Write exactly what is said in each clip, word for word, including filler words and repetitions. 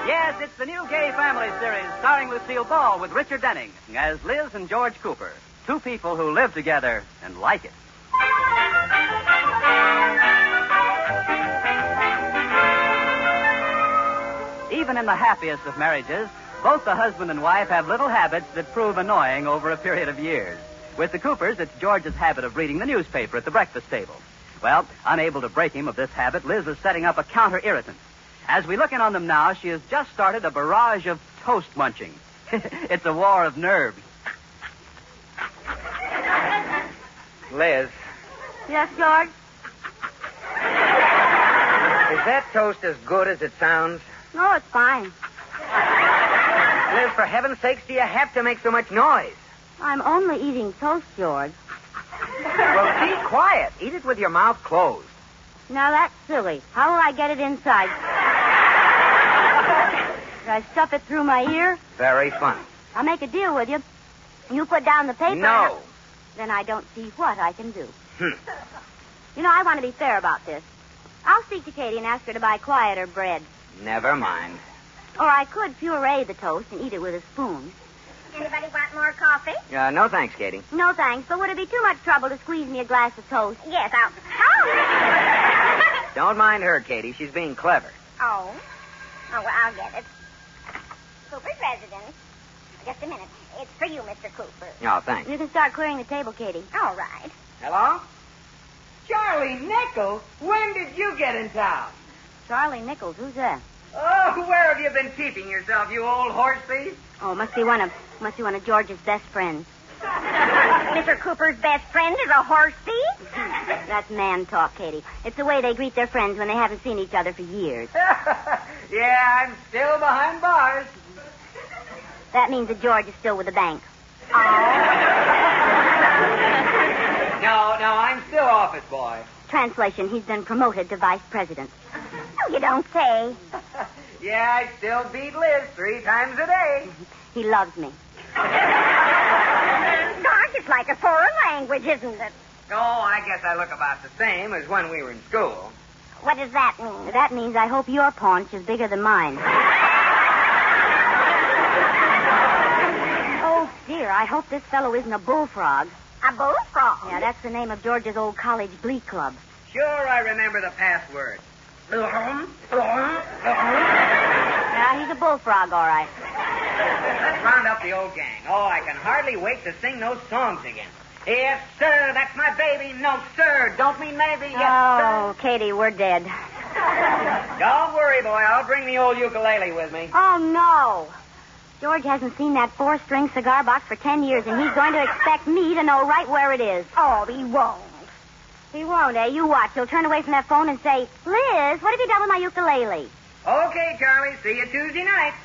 Yes, it's the new Gay Family series starring Lucille Ball with Richard Denning as Liz and George Cooper, two people who live together and like it. Even in the happiest of marriages, both the husband and wife have little habits that prove annoying over a period of years. With the Coopers, it's George's habit of reading the newspaper at the breakfast table. Well, unable to break him of this habit, Liz is setting up a counter-irritant. As we look in on them now, she has just started a barrage of toast munching. It's a war of nerves. Liz. Yes, George? Is that toast as good as it sounds? No, it's fine. Liz, for heaven's sakes, do you have to make so much noise? I'm only eating toast, George. Well, be quiet. Eat it with your mouth closed. Now, that's silly. How will I get it inside? Should I stuff it through my ear? Very funny. I'll make a deal with you. You put down the paper. No. Then I don't see what I can do. Hmm. You know, I want to be fair about this. I'll speak to Katie and ask her to buy quieter bread. Never mind. Or I could puree the toast and eat it with a spoon. Anybody want more coffee? Uh, no thanks, Katie. No, thanks. But would it be too much trouble to squeeze me a glass of toast? Yes, I'll... Oh! Don't mind her, Katie. She's being clever. Oh? Oh, well, I'll get it. Cooper's residence. Just a minute. It's for you, Mister Cooper. Oh, thanks. You can start clearing the table, Katie. All right. Hello? Charlie Nichols? When did you get in town? Charlie Nichols, who's that? Oh, where have you been keeping yourself, you old horse thief? Oh, must be one of must be one of George's best friends. Mister Cooper's best friend is a horse thief? That's man talk, Katie. It's the way they greet their friends when they haven't seen each other for years. Yeah, I'm still behind bars. That means that George is still with the bank. Oh. No, no, I'm still office boy. Translation, he's been promoted to vice president. Oh, you don't say. Yeah, I still beat Liz three times a day. He loves me. Gosh, it's like a foreign language, isn't it? Oh, I guess I look about the same as when we were in school. What does that mean? That means I hope your paunch is bigger than mine. Oh, dear, I hope this fellow isn't a bullfrog. A bullfrog? Yeah, that's the name of George's old college glee club. Sure, I remember the password. Yeah, he's a bullfrog, all right. Let's round up the old gang. Oh, I can hardly wait to sing those songs again. Yes, sir, that's my baby. No, sir, don't mean maybe. Yes, Oh, sir. Katie, we're dead. Don't worry, boy. I'll bring the old ukulele with me. Oh, no. George hasn't seen that four-string cigar box for ten years, and he's going to expect me to know right where it is. Oh, he won't. He won't, eh? You watch. He'll turn away from that phone and say, Liz, what have you done with my ukulele? Okay, Charlie. See you Tuesday night.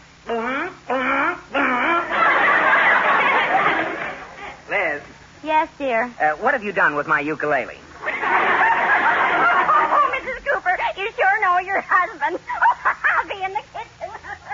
Liz. Yes, dear. Uh, what have you done with my ukulele? Oh, Missus Cooper, you sure know your husband. I'll be in the kitchen.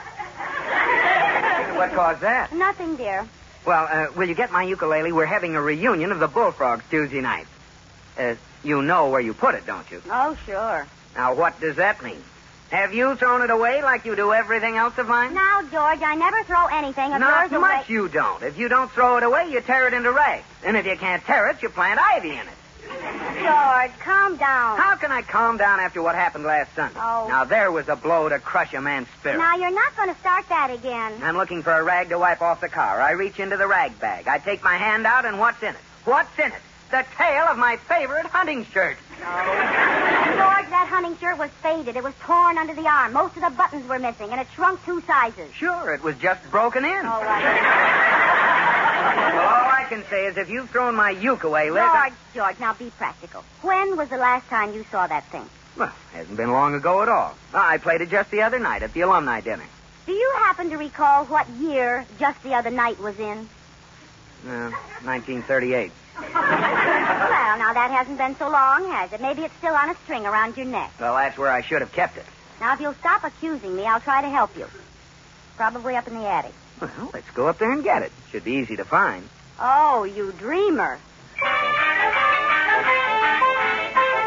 What caused that? Nothing, dear. Well, uh, will you get my ukulele? We're having a reunion of the Bullfrogs Tuesday night. Uh, you know where you put it, don't you? Oh, sure. Now, what does that mean? Have you thrown it away like you do everything else of mine? Now, George, I never throw anything of Not yours much away. you don't. If you don't throw it away, you tear it into rags. And if you can't tear it, you plant ivy in it. George, calm down. How can I calm down after what happened last Sunday? Oh. Now, there was a blow to crush a man's spirit. Now, you're not going to start that again. I'm looking for a rag to wipe off the car. I reach into the rag bag. I take my hand out, and what's in it? What's in it? The tail of my favorite hunting shirt. George, that hunting shirt was faded. It was torn under the arm. Most of the buttons were missing, and it shrunk two sizes. Sure, it was just broken in. All right. Well, all I can say is if you've thrown my uke away, Liz... I- George, George, now be practical. When was the last time you saw that thing? Well, hasn't been long ago at all. I played it just the other night at the alumni dinner. Do you happen to recall what year Just the Other Night was in? Uh, nineteen thirty-eight. Well, now that hasn't been so long, has it? Maybe it's still on a string around your neck. Well, that's where I should have kept it. Now, if you'll stop accusing me, I'll try to help you. Probably up in the attic. Well, let's go up there and get it. Should be easy to find. Oh, you dreamer.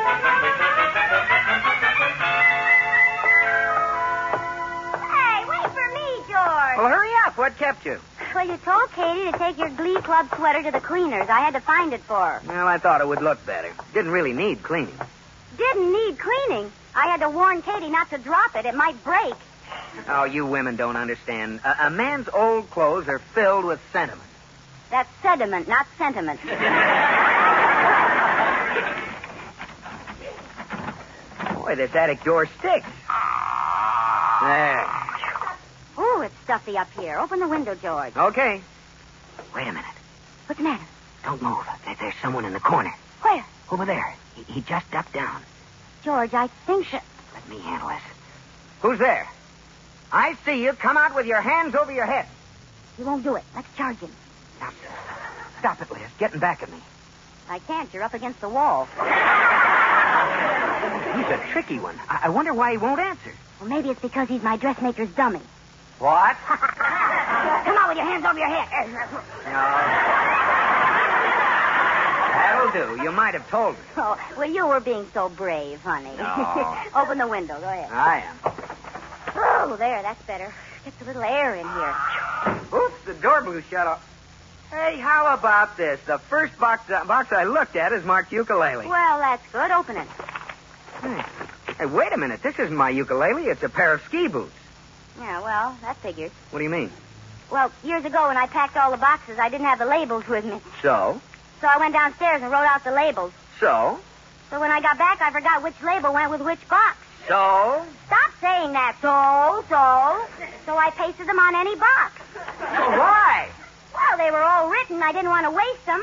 Hey, wait Well, hurry up. What kept you? Well, you told Katie to take your Glee Club sweater to the cleaners. I had to find it for her. Well, I thought it would look better. Didn't really need cleaning. Didn't need cleaning. I had to warn Katie not to drop it. It might break. Oh, you women don't understand. A, a man's old clothes are filled with sentiment. That's sediment, not sentiment. Boy, this attic door sticks. There. Ooh, it's stuffy up here. Open the window, George. Okay. Wait a minute. What's the matter? Don't move. There- There's someone in the corner. Where? Over there. He, he just ducked down. George, I think that... Let me handle this. Who's there? I see you. Come out with your hands over your head. He won't do it. Let's charge him. Now, stop it, Liz. Getting back at me. I can't. You're up against the wall. He's a tricky one. I, I wonder why he won't answer. Well, maybe it's because he's my dressmaker's dummy. What? Come on with your hands over your head. No. That'll do. You might have told me. Oh, well, you were being so brave, honey. No. Open the window. Go ahead. I am. Oh, there. That's better. Gets a little air in here. Oops, the door blew shut off. Hey, how about this? The first box, uh, box I looked at is marked ukulele. Well, that's good. Open it. Hey. hey, wait a minute. This isn't my ukulele. It's a pair of ski boots. Yeah, well, that figures. What do you mean? Well, years ago when I packed all the boxes, I didn't have the labels with me. So? So I went downstairs and wrote out the labels. So? So when I got back, I forgot which label went with which box. So? Stop saying that. So, so. So I pasted them on any box. Why? Well, they were all written. I didn't want to waste them.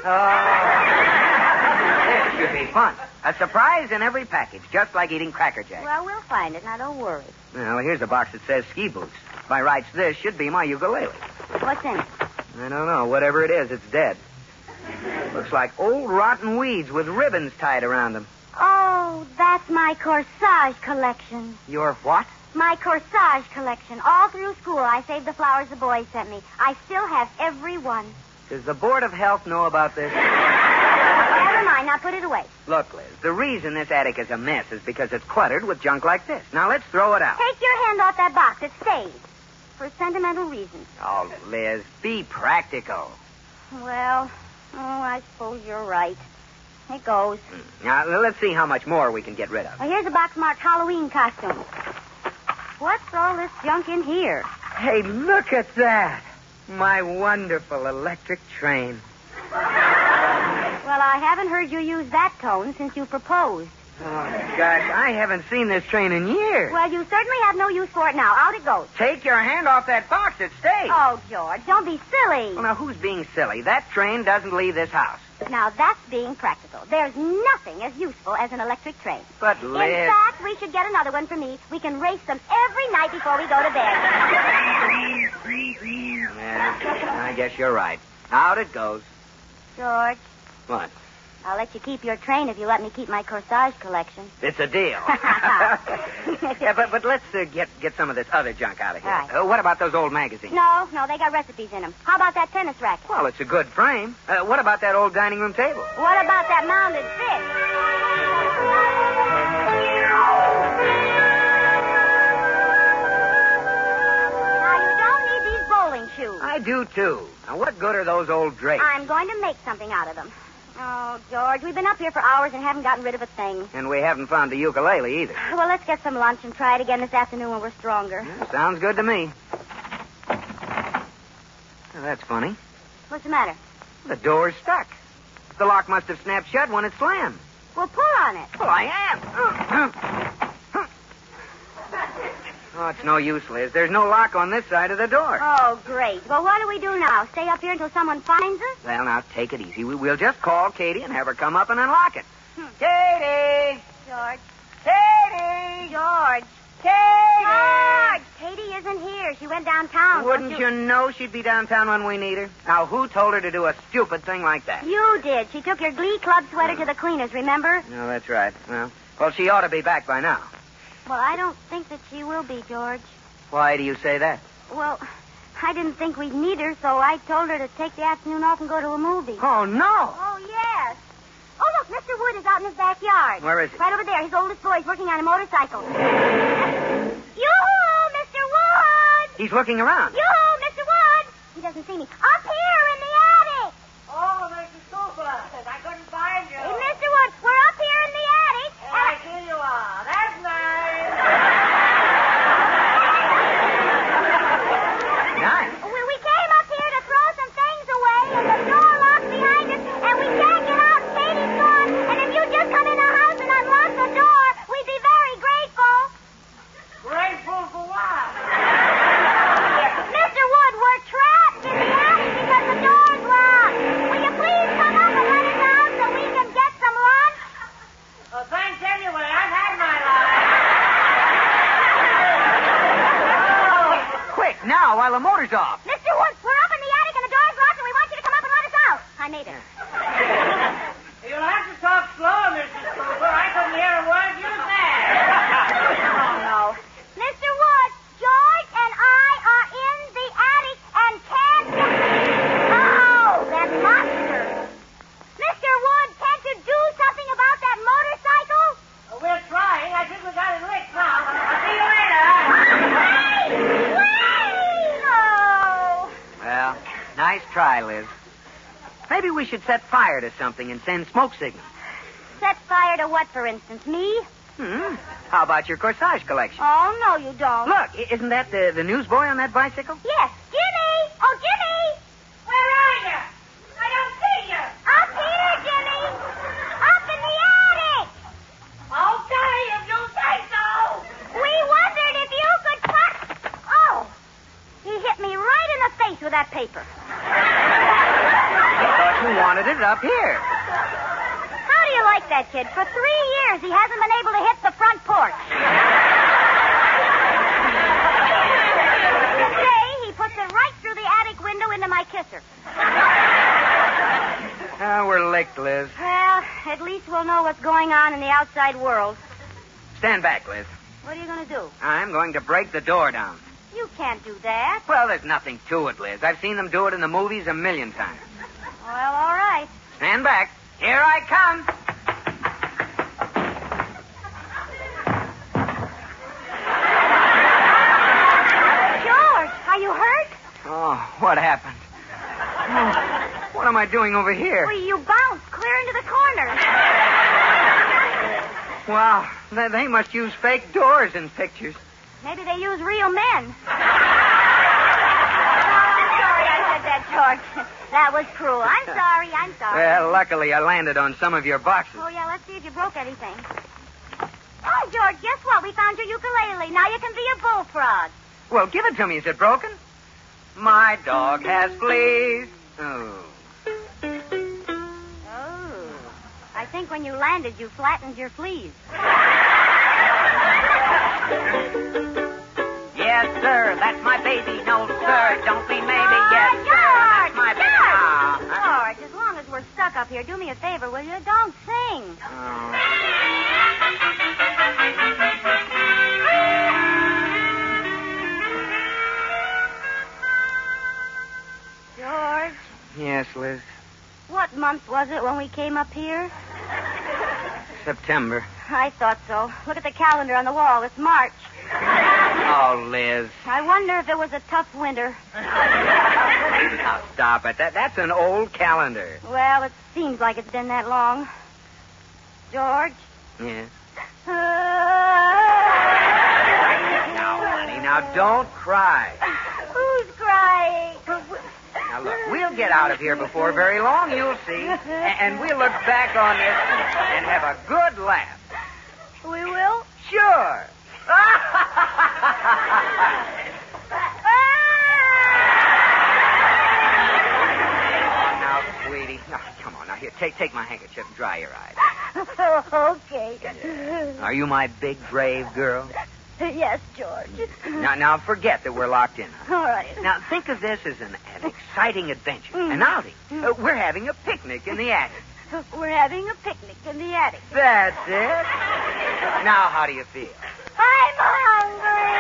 Oh. This should be fun. A surprise in every package, just like eating Cracker Jack. Well, we'll find it. Now, don't worry. Well, here's a box that says ski boots. By rights, this should be my ukulele. What's in it? I don't know. Whatever it is, it's dead. Looks like old rotten weeds with ribbons tied around them. Oh, that's my corsage collection. Your what? My corsage collection. All through school, I saved the flowers the boys sent me. I still have every one. Does the Board of Health know about this? Never mind. Now put it away. Look, Liz, the reason this attic is a mess is because it's cluttered with junk like this. Now, let's throw it out. Take your hand off that box. It stays. For sentimental reasons. Oh, Liz, be practical. Well, oh, I suppose you're right. It goes. Now, let's see how much more we can get rid of. Well, here's a box marked Halloween costumes. What's all this junk in here? Hey, look at that. My wonderful electric train. Well, I haven't heard you use that tone since you proposed. Oh, gosh, I haven't seen this train in years. Well, you certainly have no use for it now. Out it goes. Take your hand off that box. It stays. Oh, George, don't be silly. Well, now, who's being silly? That train doesn't leave this house. Now, that's being practical. There's nothing as useful as an electric train. But, Liz... In fact, we should get another one for me. We can race them every night before we go to bed. Yeah, I guess you're right. Out it goes. George, What? I'll let you keep your train if you let me keep my corsage collection. It's a deal. yeah, but but let's uh, get get some of this other junk out of here. Right. Uh, what about those old magazines? No, no, they got recipes in them. How about that tennis racket? Well, it's a good frame. Uh, what about that old dining room table? What about that mounted fish? Now, you don't need these bowling shoes. I do, too. Now, what good are those old drapes? I'm going to make something out of them. Oh, George, we've been up here for hours and haven't gotten rid of a thing. And we haven't found the ukulele either. Well, let's get some lunch and try it again this afternoon when we're stronger. Yeah, sounds good to me. Well, that's funny. What's the matter? The door's stuck. The lock must have snapped shut when it slammed. Well, pull on it. Well, I am. Oh, it's no use, Liz. There's no lock on this side of the door. Oh, great. Well, what do we do now? Stay up here until someone finds us? Well, now, take it easy. We- We'll just call Katie and have her come up and unlock it. Hmm. Katie! George. Katie! George. Katie! George! Katie isn't here. She went downtown. Wouldn't Don't you know she'd be downtown when we need her? Now, who told her to do a stupid thing like that? You did. She took your Glee Club sweater to the cleaners, remember? No, that's right. Well, well, she ought to be back by now. Well, I don't think that she will be, George. Why do you say that? Well, I didn't think we'd need her, so I told her to take the afternoon off and go to a movie. Oh, no! Oh, yes. Oh, look, Mister Wood is out in his backyard. Where is he? Right over there. His oldest boy's working on a motorcycle. Yoo-hoo, Mister Wood! He's looking around. Yoo-hoo, Mister He doesn't see me. Up here in the attic. Oh, Missus Cooper. I couldn't find you. Hey, Mister Woods, we're up here in the attic. Oh, I see you are. That's nice. Nice. We, we came up here to throw some things away, and the door locked behind us, and we can't get out. Katie's gone, and if you'd just come in the house and unlock the door, we'd be very grateful. Grateful for what? Mister Wood, we're trapped in the attic because the door's locked. Will you please come up and let us out so we can get some lunch? Well, thanks anyway. I've had my life. Quick, now, while the motor's off. Mister Woods, we're up in the attic and the door's locked, and we want you to come up and let us out. I made it. You'll have to talk slower, Missus Cooper. I couldn't hear a word you said. Oh, no. Mister Woods, George and I are in the attic and can't... Oh, that monster. Mister Woods, can't you do something about that motorcycle? Well, we're trying. I think we got it licked now. I'll see you later. Wait! Wait! Oh. Well, nice try, Liz. Maybe we should set fire to something and send smoke signals. Set fire to what, for instance? Me? Hmm. How about your corsage collection? Oh, no, you don't. Look, i- isn't that the, the newsboy on that bicycle? Yes. Jimmy! Oh, Jimmy! Where are you? I don't see you. Up here, Jimmy! Up in the attic! Okay, if you say so. We wondered if you could cut... Oh! He hit me right in the face with that paper. I thought you wanted it up here. How do you like that, kid? For three years, he hasn't been able to hit the front porch. Today, he puts it right through the attic window into my kisser. Oh, we're licked, Liz. Well, at least we'll know what's going on in the outside world. Stand back, Liz. What are you going to do? I'm going to break the door down. You can't do that. Well, there's nothing to it, Liz. I've seen them do it in the movies a million times. Well, all right. Stand back. Here I come. George, are you hurt? Oh, what happened? Oh, what am I doing over here? Well, you bounced clear into the corner. Wow, they, they must use fake doors in pictures. Maybe they use real men. Oh, I'm sorry I said that, George. That was cruel. I'm sorry. I'm sorry. Well, luckily I landed on some of your boxes. Oh, yeah, let's see if you broke anything. Oh, George, guess what? We found your ukulele. Now you can be a bullfrog. Well, give it to me. Is it broken? My dog has fleas. Oh. Oh. I think when you landed, you flattened your fleas. Yes, sir. That's my baby. No, sir. Don't be maybe. Yes, Oh, sir. George, That's my baby. George. Ah, George, as long as we're stuck up here, do me a favor, will you? Don't sing. Oh. George, Yes, Liz. what month was it when we came up here? September. I thought so. Look at the calendar on the wall. It's March. Oh, Liz. I wonder if it was a tough winter. Now, stop it. That, that's an old calendar. Well, it seems like it's been that long. George? Yes. Uh... Now, honey, now don't cry. Who's crying? Now, look, we'll get out of here before very long, you'll see. A- And we'll look back on this and have a good laugh. We will? Sure. Now, sweetie. Now, come on. Now, here, take take my handkerchief and dry your eyes. Okay. Are you my big, brave girl? Yes, George. Now, now, forget that we're locked in. All right. Now, think of this as an, an exciting adventure, Mm. an outing. Uh, we're having a picnic in the attic. We're having a picnic in the attic. That's it. Now, how do you feel? I'm hungry.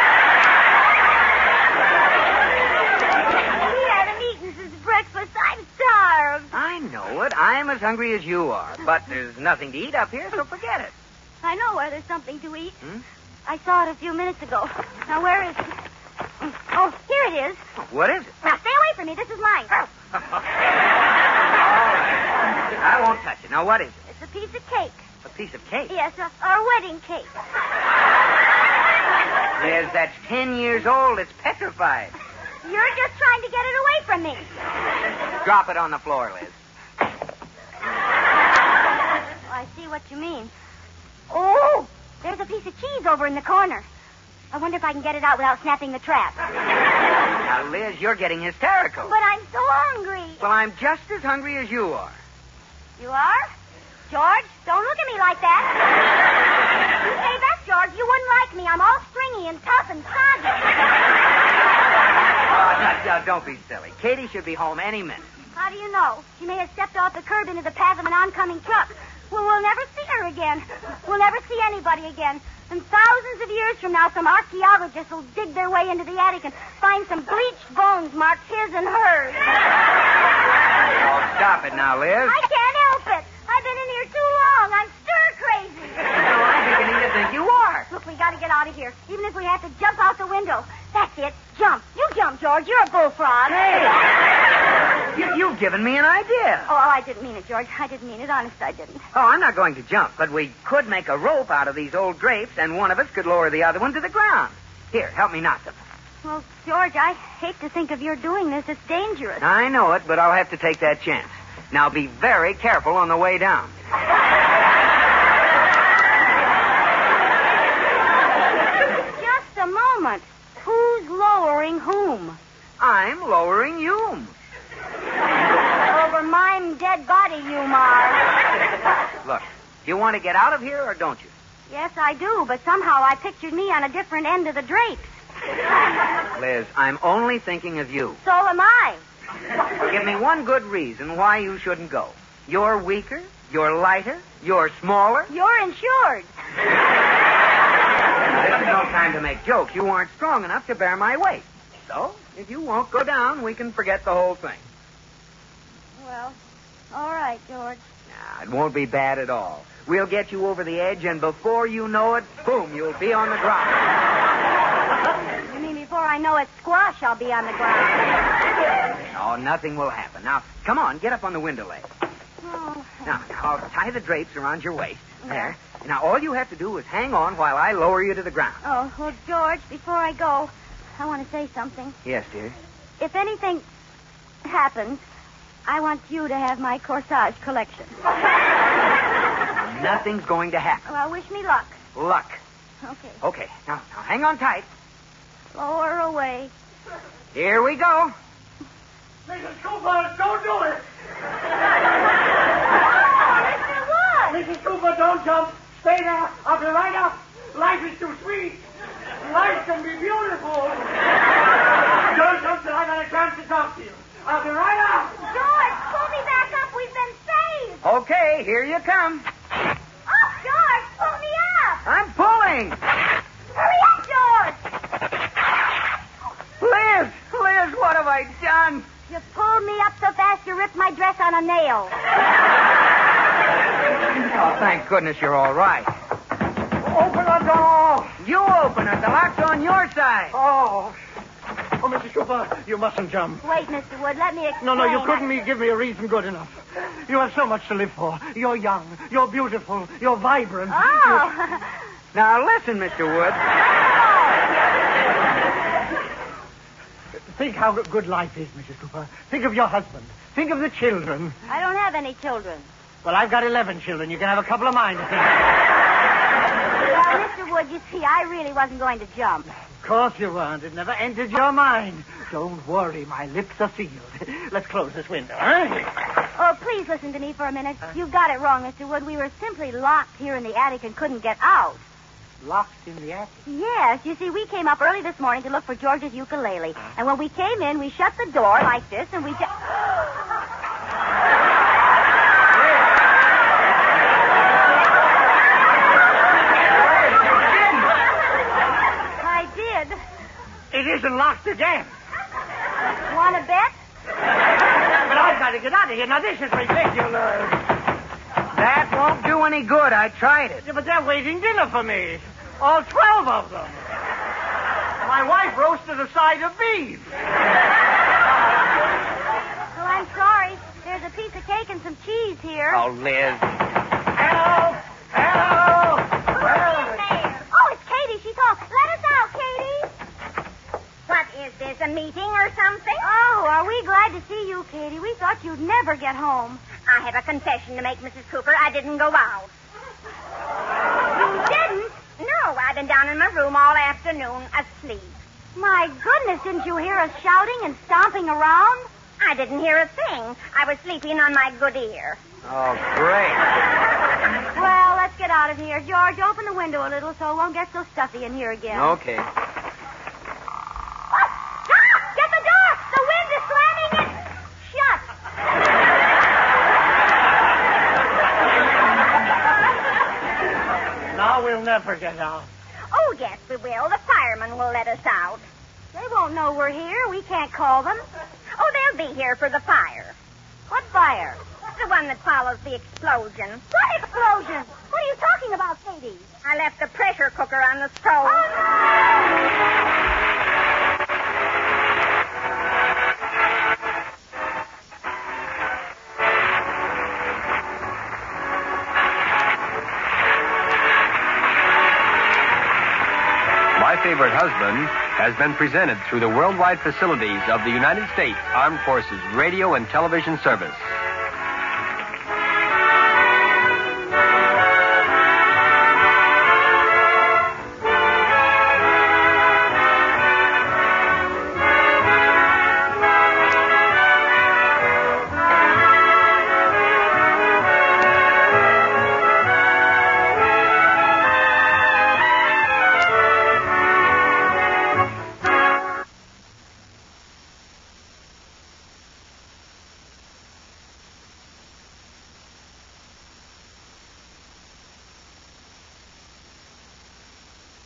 We haven't eaten since breakfast. I'm starved. I know it. I'm as hungry as you are. But there's nothing to eat up here, so forget it. I know where there's something to eat. Hmm? I saw it a few minutes ago. Now, where is it? Oh, here it is. What is it? Now, stay away for me. This is mine. All right. I won't touch it. Now, what is it? It's a piece of cake. A piece of cake? Yes, a, our wedding cake. Liz, that's ten years old. It's petrified. You're just trying to get it away from me. Drop it on the floor, Liz. Oh, I see what you mean. Oh, there's a piece of cheese over in the corner. I wonder if I can get it out without snapping the trap. Now, Liz, you're getting hysterical. But I'm so hungry. Well, I'm just as hungry as you are. You are? George, don't look at me like that. You say that, George, you wouldn't like me. I'm all stringy and tough and soggy. Oh, no, no, don't be silly. Katie should be home any minute. How do you know? She may have stepped off the curb into the path of an oncoming truck. Well, we'll never see her again. We'll never see anybody again. And thousands of years from now, some archaeologists will dig their way into the attic and find some bleached bones marked his and hers. Oh, stop it now, Liz. I can't help it. I've been in here too long. I'm stir crazy. No, I'm beginning to think you are. Look, we got to get out of here, even if we have to jump out the window. That's it. Jump. You jump, George. You're a bullfrog. Hey. You, you've given me an idea. Oh, oh, I didn't mean it, George. I didn't mean it. Honest, I didn't. Oh, I'm not going to jump, but we could make a rope out of these old drapes, and one of us could lower the other one to the ground. Here, help me knot them. Well, George, I hate to think of your doing this. It's dangerous. I know it, but I'll have to take that chance. Now, be very careful on the way down. Just a moment. Who's lowering whom? I'm lowering you. Over my dead body, you are. Look, do you want to get out of here or don't you? Yes, I do, but somehow I pictured me on a different end of the drapes. Liz, I'm only thinking of you. So am I. Give me one good reason why you shouldn't go. You're weaker, you're lighter, you're smaller. You're insured. This is no time to make jokes. You aren't strong enough to bear my weight. So, if you won't go down, we can forget the whole thing. Well, all right, George. Nah, it won't be bad at all. We'll get you over the edge, and before you know it, boom, you'll be on the ground. You mean before I know it, squash, I'll be on the ground. Oh, nothing will happen. Now, come on, get up on the window ledge. Oh. Now, I'll tie the drapes around your waist. There. Now, all you have to do is hang on while I lower you to the ground. Oh, well, George, before I go, I want to say something. Yes, dear. If anything happens, I want you to have my corsage collection. Nothing's going to happen. Well, wish me luck. Luck. Okay. Okay. Now, now hang on tight. Lower away. Here we go. Missus Cooper, don't do it. Mister Wood! Missus Cooper, don't jump. Stay there. I'll be right up. Life is too sweet. Life can be beautiful. Don't jump till I got a chance to talk to you. I'll be right up. George, pull me back up. We've been saved. Okay, here you come. Up, George. Pull me up. I'm pulling. Hurry up, George. Liz, Liz, what have I done? You pulled me up so fast you ripped my dress on a nail. Oh, thank goodness you're all right. Open the door. You open it. The lock's on your side. Oh. Oh, Missus Cooper, you mustn't jump. Wait, Mister Wood, let me explain. No, no, you couldn't me give me a reason good enough. You have so much to live for. You're young. You're beautiful. You're vibrant. Oh. Now, listen, Mister Wood. Think how good life is, Missus Cooper. Think of your husband. Think of the children. I don't have any children. Well, I've got eleven children. You can have a couple of mine to think. Well, Mister Wood, you see, I really wasn't going to jump. Of course you weren't. It never entered your mind. Don't worry. My lips are sealed. Let's close this window, huh? Oh, please listen to me for a minute. You got it wrong, Mister Wood. We were simply locked here in the attic and couldn't get out. Locked in the attic? Yes. You see, we came up early this morning to look for George's ukulele. And when we came in, we shut the door like this, and we just... I did. It isn't locked again. Want to bet? But I've got to get out of here. Now, this is ridiculous. That won't do any good. I tried it. Yeah, but they're waiting dinner for me. All twelve of them. My wife roasted a side of beef. I'm sorry. There's a piece of cake and some cheese here. Oh, Liz. Hello! Hello! Who's there? Oh, it's Katie. She's home. Let us out, Katie. What is this, a meeting or something? Oh, are we glad to see you, Katie. We thought you'd never get home. I have a confession to make, Missus Cooper. I didn't go out. You didn't? No, I've been down in my room all afternoon asleep. My goodness, didn't you hear us shouting and stomping around? I didn't hear a thing. I was sleeping on my good ear. Oh, great. Well, let's get out of here. George, open the window a little so it won't get so stuffy in here again. Okay. Ah! Get the door! The wind is slamming it shut. Now we'll never get out. Oh, yes, we will. The firemen will let us out. They won't know we're here. We can't call them. Oh, they'll be here for the fire. What fire? The one that follows the explosion. What explosion? What are you talking about, Katie? I left the pressure cooker on the stove. My Favorite Husband has been presented through the worldwide facilities of the United States Armed Forces Radio and Television Service.